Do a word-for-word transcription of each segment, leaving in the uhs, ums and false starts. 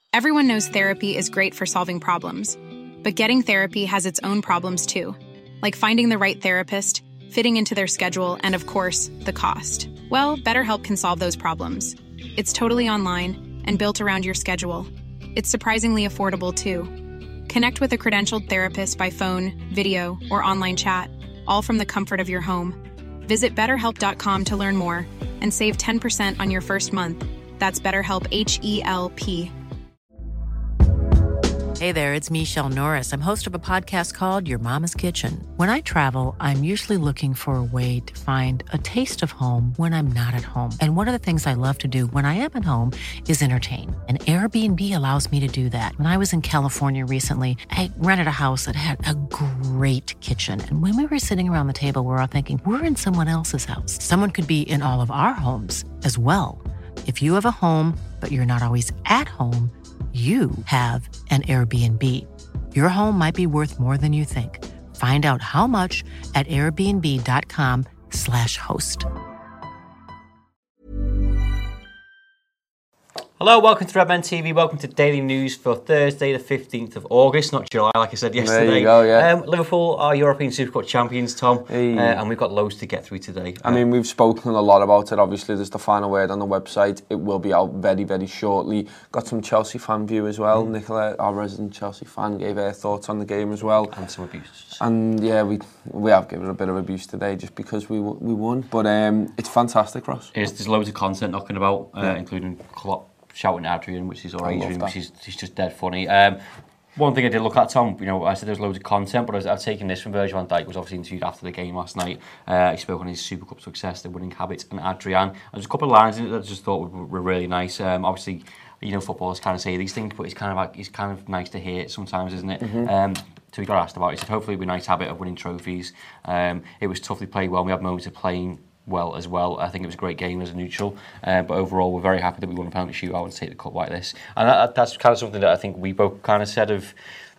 Everyone knows therapy is great for solving problems, but getting therapy has its own problems too, like finding the right therapist, fitting into their schedule, and of course, the cost. Well, BetterHelp can solve those problems. It's totally online and built around your schedule. It's surprisingly affordable too. Connect with a credentialed therapist by phone, video, or online chat, all from the comfort of your home. Visit better help dot com to learn more and save ten percent on your first month. That's BetterHelp, H E L P. Hey there, it's Michelle Norris. I'm host of a podcast called Your Mama's Kitchen. When I travel, I'm usually looking for a way to find a taste of home when I'm not at home. And one of the things I love to do when I am at home is entertain. And Airbnb allows me to do that. When I was in California recently, I rented a house that had a great kitchen. And when we were sitting around the table, we were all thinking, we're in someone else's house. Someone could be in all of our homes as well. If you have a home, but you're not always at home, you have an Airbnb. Your home might be worth more than you think. Find out how much at airbnb.com slash host. Hello, welcome to Redmen T V. Welcome to Daily News for Thursday, the fifteenth of August, not July, like I said yesterday. There you go, yeah. Um, Liverpool are European Super Cup champions, Tom, Hey. uh, and we've got loads to get through today. I mean, we've spoken a lot about it. Obviously, there's the final word on the website. It will be out very, very shortly. Got some Chelsea fan view as well. Mm. Nicola, our resident Chelsea fan, gave her thoughts on the game as well. And some abuse. And yeah, we we have given a bit of abuse today just because we we won. But um, it's fantastic, Ross. There's, there's loads of content knocking about, uh, Yeah. including Klopp shouting at Adrian, which is or I love Adrian, that. which is he's just dead funny. Um, one thing I did look at, Tom, you know, I said there's loads of content, but I was, I've taken this from Virgil van Dijk, was obviously interviewed after the game last night. Uh, he spoke on his Super Cup success, the winning habits, and Adrian. There's a couple of lines in it that I just thought were, were really nice. Um, obviously, you know, footballers kind of say these things, but it's kind of like it's kind of nice to hear it sometimes, isn't it? Mm-hmm. Um, so he got asked about it. He said, hopefully it'll be a nice habit of winning trophies. Um, it was tough, they played well. We had moments of playing well as well. I think it was a great game as a neutral, uh, but overall we're very happy that we won a penalty shootout and take the cup like this. And that, that's kind of something that I think we both kind of said of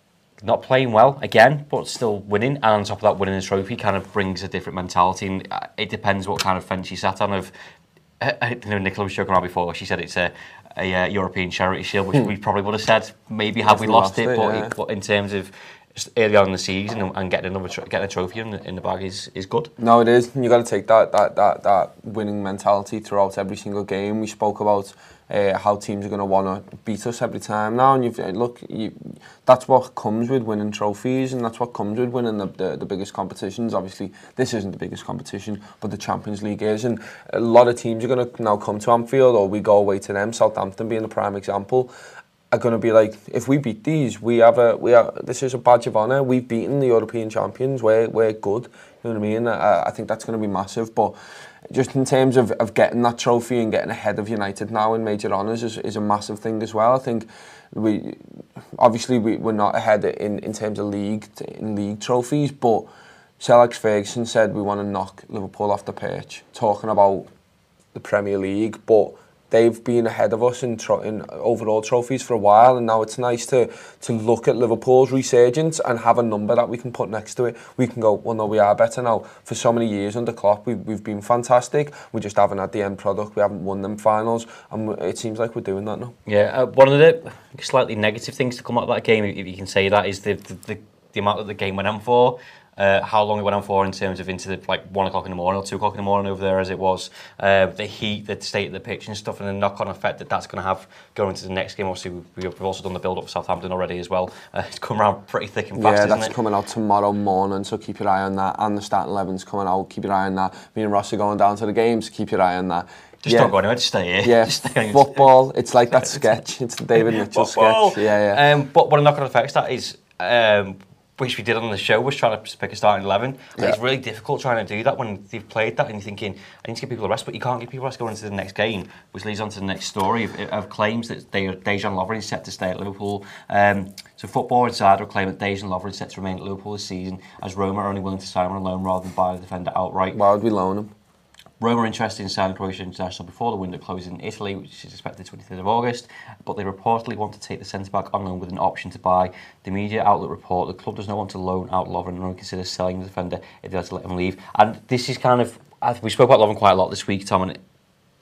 not playing well again, but still winning, and on top of that, winning a trophy kind of brings a different mentality. And it depends what kind of fence you sat on. Of, you know, Nicola was joking around before. She said it's a, a uh, European Charity Shield, which we probably would have said maybe have we lost, lost it, it, but, yeah. it, but in terms of just early on in the season and, and getting another tr- getting a trophy in the, in the bag is, is good. No, it is. You got to take that that that that winning mentality throughout every single game. We spoke about uh, how teams are going to want to beat us every time now, and you've look, you, that's what comes with winning trophies, and that's what comes with winning the, the the biggest competitions. Obviously, this isn't the biggest competition, but the Champions League is, and a lot of teams are going to now come to Anfield, or we go away to them. Southampton being the prime example, are going to be like, if we beat these, we have a we are. This is a badge of honour. We've beaten the European champions. We're we're good. You know what I mean? I, I think that's going to be massive. But just in terms of, of getting that trophy and getting ahead of United now in major honours is, is a massive thing as well. I think we obviously we, we're not ahead in, in terms of league in league trophies, but Sir Alex Ferguson said we want to knock Liverpool off the perch, talking about the Premier League, but they've been ahead of us in, tro- in overall trophies for a while, and now it's nice to to look at Liverpool's resurgence and have a number that we can put next to it. We can go, well, no, we are better now. For so many years under Klopp, we've, we've been fantastic. We just haven't had the end product. We haven't won them finals, and it seems like we're doing that now. Yeah, uh, one of the slightly negative things to come out of that game, if you can say that, is the the, the, the amount that the game went on for. Uh, how long it went on for in terms of into the, like one o'clock in the morning or two o'clock in the morning over there as it was, uh, the heat, the state of the pitch and stuff, and the knock-on effect that that's going to have going into the next game. Obviously, we've, we've also done the build-up for Southampton already as well. Uh, it's come around pretty thick and fast, yeah, isn't that's it? coming out tomorrow morning, so keep your eye on that. And the starting eleven's coming out, keep your eye on that. Me and Ross are going down to the games, keep your eye on that. Just yeah. don't go anywhere, just stay here. Yeah, just stay football, it's like that sketch. It's the David Mitchell sketch. Yeah, yeah. Um, but what a knock-on effect that is, um, which we did on the show, was trying to pick a starting eleven. Yeah. It's really difficult trying to do that when they've played that and you're thinking, I need to give people a rest, but you can't give people a rest going into the next game, which leads on to the next story of, of claims that they, Dejan Lovren is set to stay at Liverpool. Um, so Football Insider claim that Dejan Lovren is set to remain at Liverpool this season, as Roma are only willing to sign him on a loan rather than buy the defender outright. Why would we loan him? Roma are interested in signing Croatian international before the window closes in Italy, which is expected twenty-third of August, but they reportedly want to take the centre-back on loan with an option to buy. The media outlet report the club does not want to loan out Lovren and only consider selling the defender if they had to let him leave. And this is kind of, we spoke about Lovren quite a lot this week, Tom, and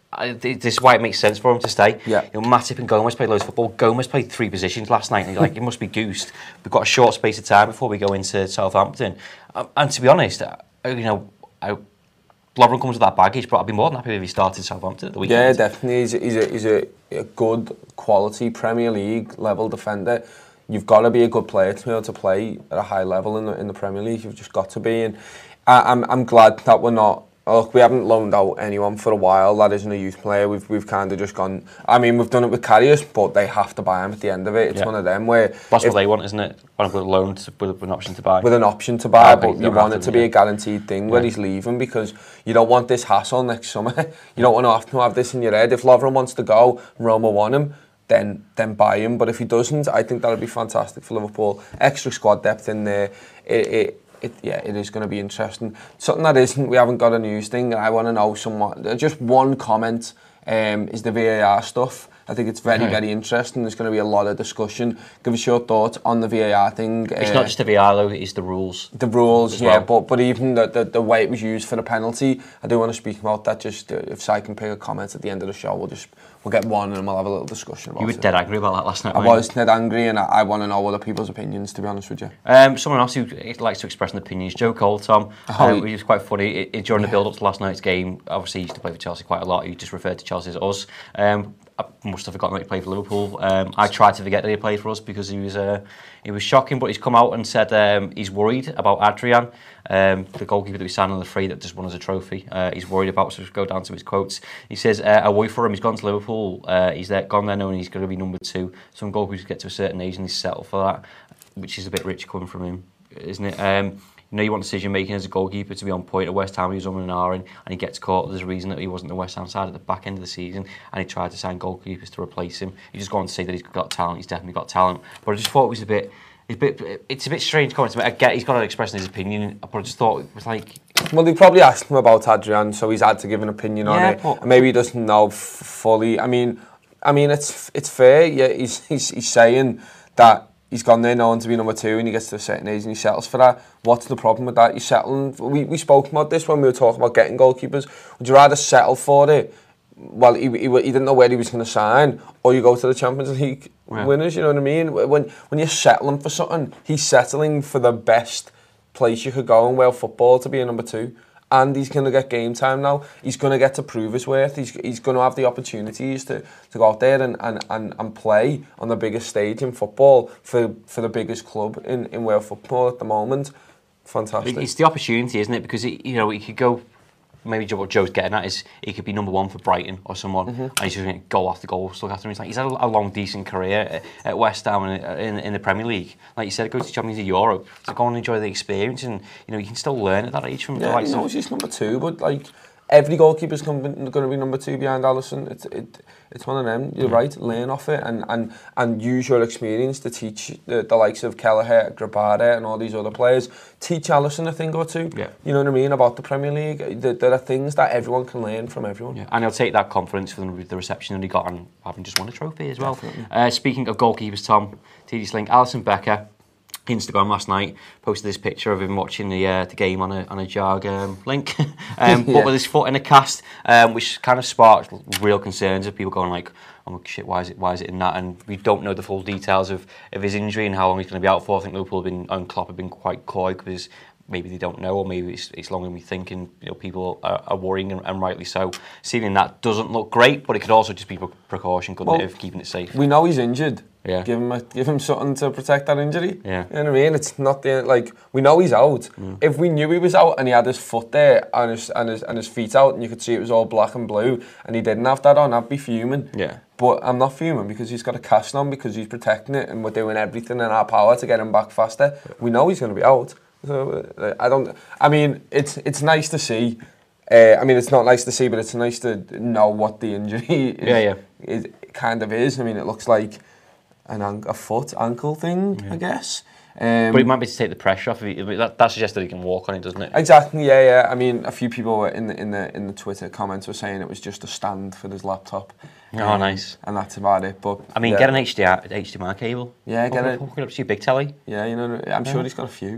I, this is why it makes sense for him to stay. Yeah. You know, Matip and Gomez played loads of football. Gomez played three positions last night, and you're like, it must be goosed. We've got a short space of time before we go into Southampton. Um, and to be honest, uh, you know, I, Lovren comes with that baggage, but I'd be more than happy if he started Southampton at the weekend. Yeah, definitely. He's a, he's a, he's a, a good quality Premier League level defender. You've got to be a good player to be able to play at a high level in the in the Premier League. You've just got to be. And I, I'm I'm glad that we're not. Look, we haven't loaned out anyone for a while. That isn't a youth player. We've we've kind of just gone. I mean, we've done it with Karius, but they have to buy him at the end of it. It's yeah. one of them where that's what they want, isn't it? Want to go loan to, with an option to buy. With an option to buy, but you want it to, to be yeah. a guaranteed thing yeah. where he's leaving, because you don't want this hassle next summer. You don't want to have to have this in your head. If Lovren wants to go, Roma want him, then then buy him. But if he doesn't, I think that would be fantastic for Liverpool. Extra squad depth in there. It. it It, yeah, it is going to be interesting. Something that isn't, we haven't got a news thing, and I want to know somewhat. Just one comment um, is the V A R stuff. I think it's very, very interesting. There's going to be a lot of discussion. Give us your thoughts on the V A R thing. It's uh, not just the V A R though, it's the rules. The rules, as yeah, well. but but even the, the, the way it was used for the penalty, I do want to speak about that. Just uh, if Si can pick a comment at the end of the show, we'll just we'll get one and we'll have a little discussion about it. You were dead angry about that last night, I weren't you? was dead angry, and I, I want to know other people's opinions, to be honest with you. Um, someone else who likes to express an opinion is Joe Cole, Tom. Oh, um, he was quite funny. It, it, during yeah. the build-up to last night's game, obviously he used to play for Chelsea quite a lot. He just referred to Chelsea as us. Um, I must have forgotten that he played for Liverpool. Um, I tried to forget that he played for us because he was uh, he was shocking, but he's come out and said um, he's worried about Adrian, um, the goalkeeper that we signed on the free that just won us a trophy. Uh, he's worried about, so go down to his quotes. He says, uh, I worry for him, he's gone to Liverpool, uh, he's there, gone there knowing he's going to be number two. Some goalkeepers get to a certain age and he's settled for that, which is a bit rich coming from him, isn't it? Um, You know, you want decision making as a goalkeeper to be on point. At West Ham, he was umming and ahhing, and he gets caught. There's a reason that he wasn't the West Ham side at the back end of the season, and he tried to sign goalkeepers to replace him. He just go on to say that he's got talent. He's definitely got talent. But I just thought it was a bit, it's a bit, it's a bit strange comments. I get he's got to express his opinion, but I just thought it was like. Well, they probably asked him about Adrian, so he's had to give an opinion yeah, on it. But, and maybe he doesn't know f- fully. I mean, I mean, it's it's fair. Yeah, he's he's, he's saying that. He's gone there known to be number two and he gets to a certain age and he settles for that. What's the problem with that? You're settling. We, we spoke about this when we were talking about getting goalkeepers. Would you rather settle for it? Well, he, he, he didn't know where he was going to sign, or you go to the Champions League yeah. winners, you know what I mean? When, when you're settling for something, he's settling for the best place you could go in world football to be a number two. And he's going to get game time now. He's going to get to prove his worth. He's he's going to have the opportunities to, to go out there and, and, and, and play on the biggest stage in football for, for the biggest club in, in world football at the moment. Fantastic. It's the opportunity, isn't it? Because, he, you know, he could go... Maybe what Joe's getting at is he could be number one for Brighton or someone, mm-hmm. and he's just going to goal after goal. Look after him. He's like he's had a, a long, decent career at, at West Ham and in, in the Premier League. Like you said, go to Champions League Europe to go and enjoy the experience, and you know you can still learn at that age from yeah, the likes he knows of. he's number two, but like every goalkeeper's going to be number two behind Alisson. It's it. It's one of them. You're right. Learn off it and, and, and use your experience to teach the, the likes of Kelleher, Grabara and all these other players. Teach Alisson a thing or two. Yeah. You know what I mean about the Premier League. There, there are things that everyone can learn from everyone. Yeah. And he'll take that confidence from the reception that he got and having just won a trophy as well. Uh, speaking of goalkeepers, Tom, T D Slink, Alisson Becker. Instagram last night posted this picture of him watching the uh, the game on a on a Jarg um, link, um, yeah. but with his foot in a cast, um, which kind of sparked real concerns of people going like, "Oh shit, why is it why is it in that?" And we don't know the full details of, of his injury and how long he's going to be out for. I think Liverpool have been and Klopp have been quite coy because maybe they don't know, or maybe it's, it's longer than we think, and you know people are, are worrying and, and rightly so. Seeing that doesn't look great, but it could also just be precaution, couldn't well, it, of keeping it safe. We know he's injured. Yeah. Give him a, give him something to protect that injury. Yeah. You know what I mean? It's not the like we know he's out. Mm. If we knew he was out and he had his foot there and his and his and his feet out and you could see it was all black and blue and he didn't have that on, I'd be fuming. Yeah. But I'm not fuming because he's got a cast on because he's protecting it and we're doing everything in our power to get him back faster. Yeah. We know he's going to be out. So uh, I don't. I mean, it's it's nice to see. Uh, I mean, it's not nice to see, but it's nice to know what the injury is, yeah, yeah. is, kind of is. I mean, it looks like an an- a foot ankle thing, yeah. I guess. Um, but it might be to take the pressure off. Of it. That, that suggests that he can walk on it, doesn't it? Exactly. Yeah, yeah. I mean, a few people were in the in the in the Twitter comments were saying it was just a stand for his laptop. Oh, um, nice. And that's about it. But I mean, yeah. get an H D R, H D M I cable. Yeah, get it. Hook it up to your big telly. Yeah, you know, I'm sure yeah. he's got a few.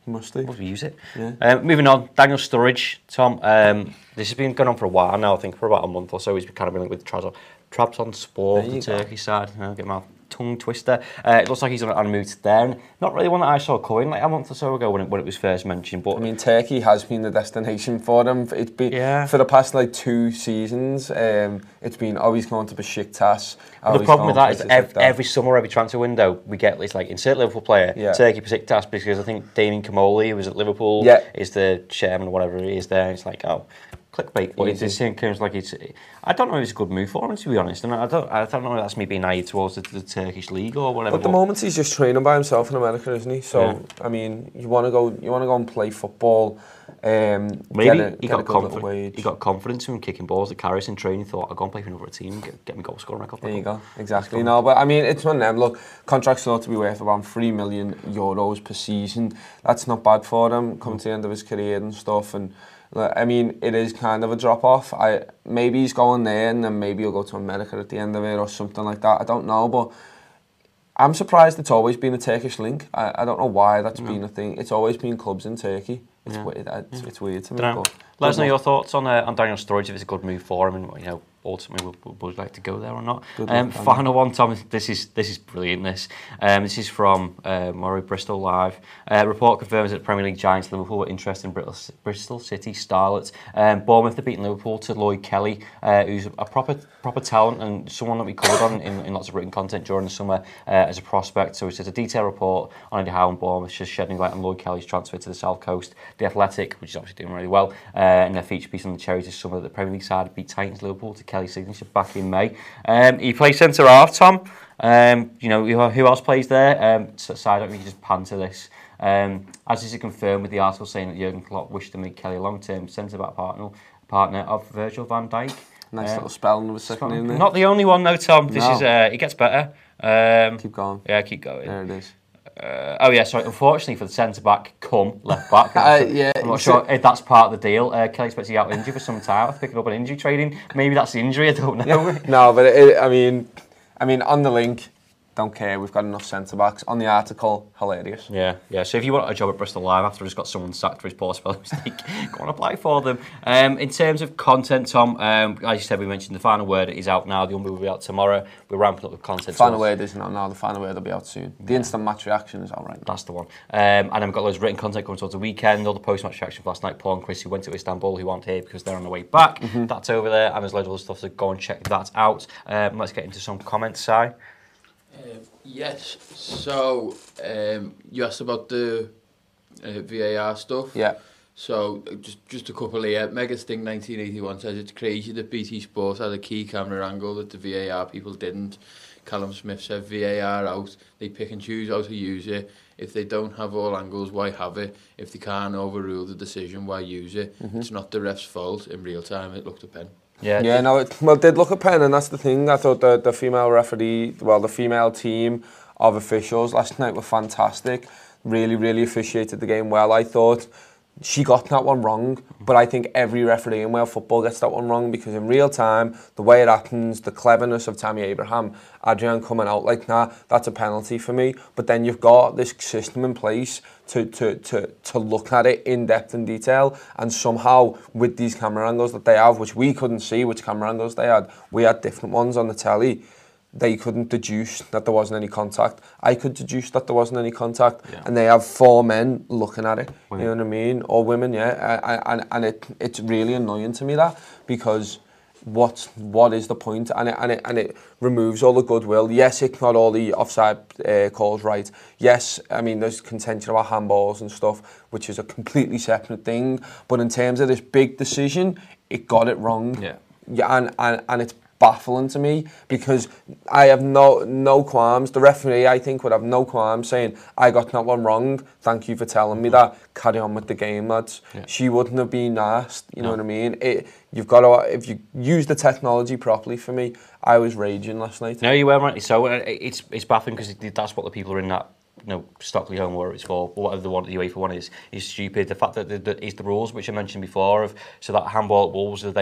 He must do. Must use it. Yeah. Um, moving on, Daniel Sturridge, Tom. Um, this has been going on for a while now. I think for about a month or so. He's been kind of been with Trabzon, Trabzonspor, the Turkey side. I'll get my tongue twister. Uh, it looks like he's on, on a move to there. Not really one that I saw coming like a month or so ago when it, when it was first mentioned. But I mean, Turkey has been the destination for him. It's been yeah. for the past like two seasons. Um, it's been always going to Besiktas. The problem with that is every, like that. every summer, every transfer window, we get it's like insert Liverpool player, yeah. Turkey, Besiktas, because I think Damien Kamoli, who was at Liverpool, yeah. is the chairman or whatever he is there. It's like, oh, clickbait. But it seems like it's. I don't know if it's a good move for him, to be honest. And I don't. I don't know if that's me being naive towards the, the Turkish league or whatever. But at the moment, he's just training by himself in America, isn't he? So yeah. I mean, you want to go. You want to go and play football. Um, Maybe a, he got confidence. He got confidence from kicking balls at Carris in training. Thought, I'll go and play for another team, get, get me goal scoring record. There you go. Exactly. No, but I mean, it's one of them. Look, contracts ought to be worth around three million euros per season. That's not bad for him coming to the end of his career and stuff. And I mean, it is kind of a drop off. I maybe he's going there, and then maybe he'll go to America at the end of it or something like that. I don't know, but I'm surprised it's always been a Turkish link. I, I don't know why that's no. been a thing. It's always been clubs in Turkey. It's yeah. weird. It's, yeah. it's weird to me. But let us know your thoughts on uh, on Daniel Sturridge, if it's a good move for him, and you know ultimately would would, would like to go there or not. Um, final one, Tom. This is this is brilliant. This um, this is from uh, Murray Bristol Live. Uh, report confirms that Premier League giants Liverpool were interested in Bristol, Bristol City Starlets. Um, Bournemouth have beaten Liverpool to Lloyd Kelly, uh, who's a proper proper talent and someone that we covered on in, in lots of written content during the summer uh, as a prospect. So it's a detailed report on Eddie Howe and Bournemouth, just shedding light on Lloyd Kelly's transfer to the South Coast. The Athletic, which is obviously doing really well, uh, in their feature piece on the Cherries this summer, the Premier League side beat Titans Liverpool to Kelly's signature back in May. Um, he plays centre half, Tom. Um, you know, who else plays there? Um, so, so I don't really just pan to this. Um, as is confirmed with the article saying that Jurgen Klopp wished to make Kelly a long-term centre-back partner, partner of Virgil van Dijk. Nice um, little spelling of a second name there. Not the only one, though, Tom. This no. is uh, it gets better. Um, keep going. Yeah, keep going. There it is. Uh, oh yeah, sorry. Unfortunately for the centre back, come left back. uh, yeah, I'm not sure if that's part of the deal. Uh, Kelly expects to be out injured for some time. After picking up an injury trading, maybe that's the injury. I don't know. Yeah. No, but it, I mean, I mean, on the link, don't care. We've got enough centre backs. On the article, hilarious. Yeah, yeah. So if you want a job at Bristol Live after he's got someone sacked for his poor spelling mistake, go and apply for them. Um, in terms of content, Tom, um, as you said, we mentioned the final word is out now. The Unboo will be out tomorrow. We're ramping up with content. The final so word isn't out now. The final word will be out soon. The yeah. instant match reaction is out right now. That's the one. Um, and then we've got loads of written content coming towards the weekend. All the post-match reaction for last night. Paul and Chris, who went to Istanbul, who aren't here because they're on the way back. Mm-hmm. That's over there. And there's loads of other stuff, so go and check that out. Um, let's get into some comments, Si. Um, yes, so um, you asked about the uh, V A R stuff. Yeah. So just just a couple here. Mega Sting nineteen eighty-one says it's crazy that B T Sport had a key camera angle that the V A R people didn't. Callum Smith said V A R out. They pick and choose how to use it. If they don't have all angles, why have it? If they can't overrule the decision, why use it? Mm-hmm. It's not the ref's fault. In real time, it looked a pen. Yeah, yeah, no, it, well, it did look a pen, and that's the thing. I thought the, the female referee, well, the female team of officials last night were fantastic. Really, really officiated the game well, I thought. She got that one wrong, but I think every referee in Wales football gets that one wrong because in real time, the way it happens, the cleverness of Tammy Abraham, Adrian coming out like that, that's a penalty for me. But then you've got this system in place to to to to look at it in depth and detail, and somehow with these camera angles that they have, which we couldn't see which camera angles they had, we had different ones on the telly. They couldn't deduce that there wasn't any contact. I could deduce that there wasn't any contact, yeah. and they have four men looking at it. Women. You know what I mean? Or women, yeah. And and it it's really annoying to me that because what what is the point? And it and it and it removes all the goodwill. Yes, it got all the offside uh, calls right. Yes, I mean there's contention about handballs and stuff, which is a completely separate thing. But in terms of this big decision, it got it wrong. Yeah. Yeah, and and and it's baffling to me because I have no no qualms. The referee, I think, would have no qualms saying, I got that one wrong, thank you for telling me that, carry on with the game, lads. Yeah. She wouldn't have been asked, you no. know what I mean? It, you've got to, if you use the technology properly for me, I was raging last night. No, you were right. So uh, it's, it's baffling because that's what the people are in that, you know, Stockley home where it's for, or whatever the one, the UEFA one is, is stupid. The fact that the, the, it's the rules, which I mentioned before, of so that handball at Wolves, they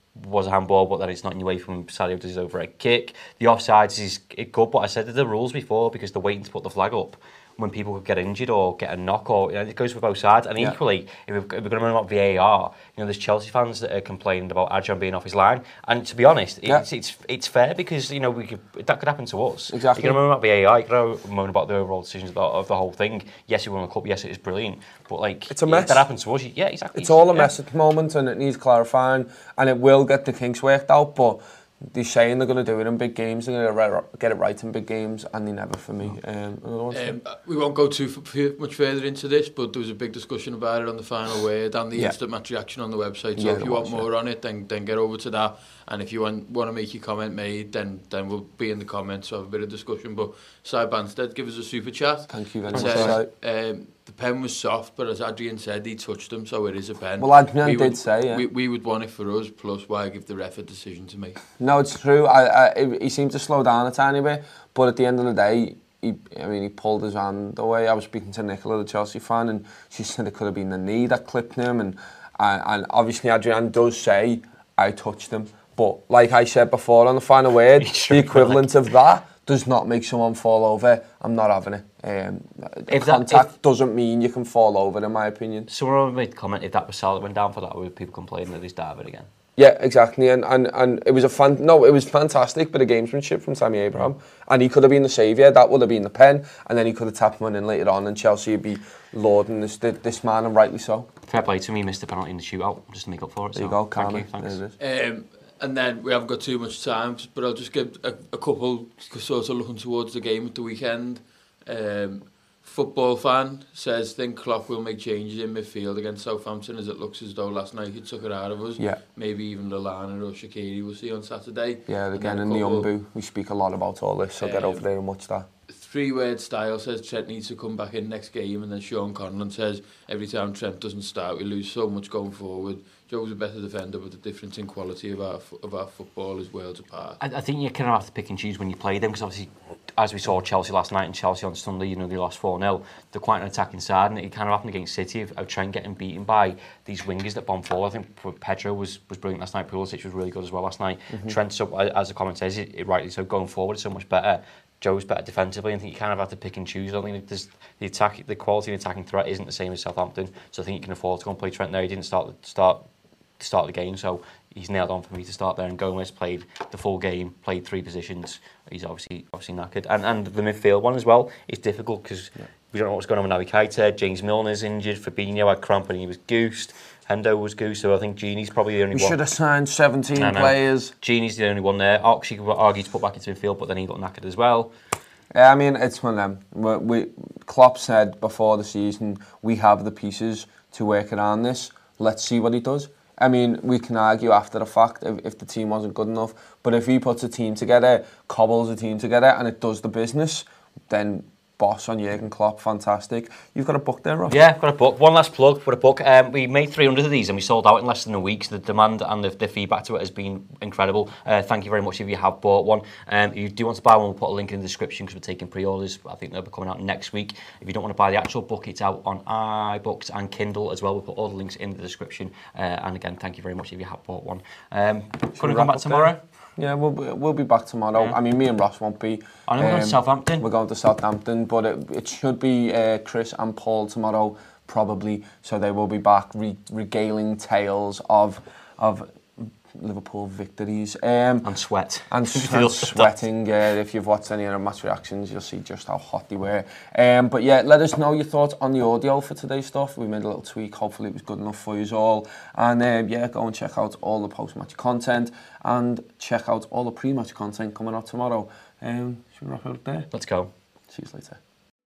was a handball, but then it's not in your way from Sadio does his overhead kick. The offsides is good, but I said the rules before because they're waiting to put the flag up when people could get injured or get a knock, or you know, it goes for both sides. And yeah. equally, if we're, if we're going to moan about V A R, you know, there's Chelsea fans that are complaining about Adrian being off his line. And to be honest, yeah. it's, it's it's fair because you know we could, that could happen to us. Exactly. You're going to moan about V A R, you're going to moan about the overall decisions of the, of the whole thing. Yes, we won the cup. Yes, it is brilliant. But like, it's a mess. If that happens to us, yeah, exactly. It's all a yeah. mess at the moment, and it needs clarifying, and it will get the kinks worked out. But they're saying they're going to do it in big games, they're going to get it right in big games, and they never for me. Um, um, we won't go too f- much further into this, but there was a big discussion about it on the final word and the yeah. instant match reaction on the website. So yeah, if you was, want more yeah. on it, then then get over to that. And if you want want to make your comment made, then then we'll be in the comments, so have a bit of discussion. But Si Banstead, give us a super chat. Thank you very much. Says, um, the pen was soft, but as Adrian said, he touched them, so it is a pen. Well, Adrian we did would, say, yeah. We, we would want it for us, plus why give the ref a decision to make? No, it's true. I, I, he seemed to slow down a tiny bit, but at the end of the day, he, I mean, he pulled his hand away. I was speaking to Nicola, the Chelsea fan, and she said it could have been the knee that clipped him, and, and, and obviously Adrian does say, I touched him. But like I said before on the final word, the equivalent of that does not make someone fall over. I'm not having it. Um, if contact that, if, doesn't mean you can fall over, in my opinion. Someone made a comment, if that was Salah that went down for that, would people complaining that he's diving again? Yeah, exactly. And, and and it was a fan. No, it was fantastic bit of gamesmanship from Tammy Abraham. And he could have been the saviour. That would have been the pen. And then he could have tapped one in later on, and Chelsea would be lauding this this man, and rightly so. Fair play to me, missed the penalty in the shootout, just to make up for it. There so you go, Thank you, thanks. There it is. Um, And then we haven't got too much time, but I'll just give a, a couple sort of looking towards the game at the weekend. Um, football fan says, think Klopp will make changes in midfield against Southampton, as it looks as though last night he took it out of us. Yeah. Maybe even Lallana or Shaqiri we'll see on Saturday. Yeah, again in the Umbu, we speak a lot about all this, so um, get over there and watch that. Three-word style says Trent needs to come back in next game, and then Sean Conlon says every time Trent doesn't start we lose so much going forward. Joe's a better defender, but the difference in quality of our of our football is worlds apart. I, I think you kind of have to pick and choose when you play them, because obviously, as we saw Chelsea last night and Chelsea on Sunday, you know, they lost four nil. They're quite an attacking side, and it kind of happened against City of, of Trent getting beaten by these wingers that bomb forward. I think Pedro was, was brilliant last night. Pulisic was really good as well last night. Mm-hmm. Trent, so, as the comment says, it, it rightly so, going forward is so much better. Joe's better defensively. I think you kind of have to pick and choose. I don't think there's the attack, the quality of attacking threat isn't the same as Southampton, so I think you can afford to go and play Trent there. He didn't start start start the game, so he's nailed on for me to start there. And Gomez played the full game, played three positions. He's obviously obviously knackered. And and the midfield one as well is difficult because yeah. we don't know what's going on with Naby Keita. James Milner's injured. Fabinho had cramp and he was goosed. Hendo was goosed, so I think Gini's probably the only we one. We should have signed seventeen players. Gini's the only one there. Oxley could argue to put back into midfield, but then he got knackered as well. Yeah, I mean, it's one of them. We, we, Klopp said before the season, we have the pieces to work around this. Let's see what he does. I mean, we can argue after the fact if, if the team wasn't good enough, but if he puts a team together, cobbles a team together, and it does the business, then boss on Jurgen Klopp, fantastic. You've got a book there, Ross? Yeah, I've got a book. One last plug for a book. Um, we made three hundred of these and we sold out in less than a week. So the demand and the, the feedback to it has been incredible. Uh, thank you very much if you have bought one. Um, if you do want to buy one, we'll put a link in the description because we're taking pre-orders. I think they'll be coming out next week. If you don't want to buy the actual book, it's out on iBooks and Kindle as well. We'll put all the links in the description. Uh, and again, thank you very much if you have bought one. Um, Going to come back tomorrow? There? Yeah, we'll be, we'll be back tomorrow. Yeah. I mean, me and Ross won't be. I know um, we're going to Southampton. We're going to Southampton, but it, it should be uh, Chris and Paul tomorrow, probably. So they will be back re- regaling tales of of Liverpool victories. Um, and sweat. And, and sweating. Uh, if you've watched any of the match reactions, you'll see just how hot they were. Um, but yeah, let us know your thoughts on the audio for today's stuff. We made a little tweak. Hopefully it was good enough for you all. And um, yeah, go and check out all the post-match content and check out all the pre-match content coming out tomorrow. Um, should we wrap it up there? Let's go. See you later.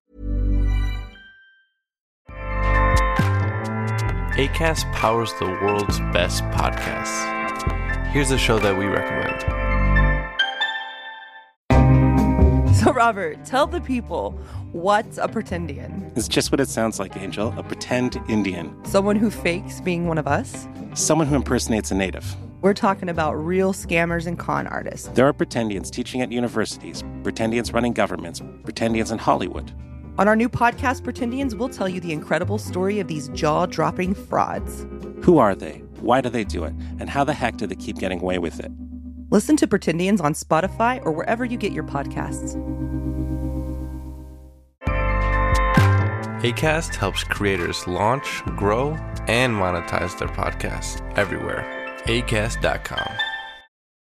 Acast powers the world's best podcasts. Here's a show that we recommend. So, Robert, tell the people, what's a pretendian? It's just what it sounds like, Angel. A pretend Indian. Someone who fakes being one of us? Someone who impersonates a native. We're talking about real scammers and con artists. There are pretendians teaching at universities, pretendians running governments, pretendians in Hollywood. On our new podcast, Pretendians, we'll tell you the incredible story of these jaw-dropping frauds. Who are they? Why do they do it? And how the heck do they keep getting away with it? Listen to Pretendians on Spotify or wherever you get your podcasts. Acast helps creators launch, grow, and monetize their podcasts everywhere. acast dot com.